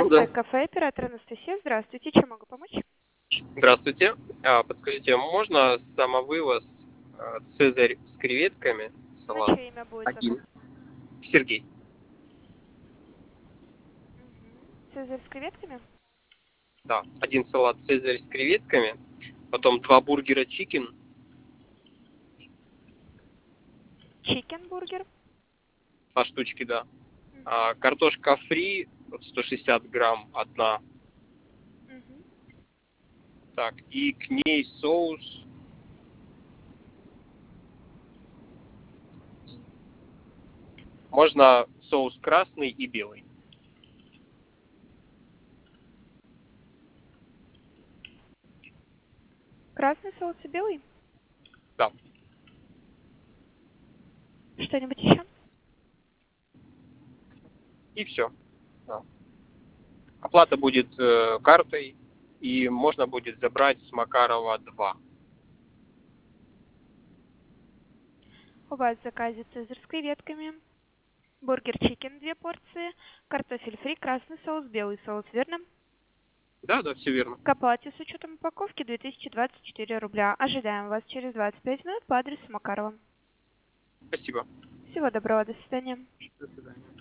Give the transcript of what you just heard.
Да. Кафе, оператор Анастасия. Здравствуйте, чем могу помочь? Здравствуйте. Подскажите, можно самовывоз «Цезарь» с креветками, На салат чье имя будет заказ? один? Сергей. Цезарь с креветками? Да, один салат «Цезарь» с креветками, потом 2 бургера «Чикен», Чикенбургер? 2 штучки, да. Картошка фри, вот 160 грамм, одна. Так, и к ней соус. Можно соус красный и белый. Красный соус и белый? Да. Что-нибудь еще? И все. Да. Оплата будет картой, и можно будет забрать с Макарова 2. У вас в заказе цезарь с креветками, бургер чикен 2 порции, картофель фри, красный соус, белый соус, верно? Да, да, все верно. К оплате с учетом упаковки 2024 рубля. Ожидаем вас через 25 минут по адресу Макарова. Спасибо. Всего доброго, до свидания. До свидания.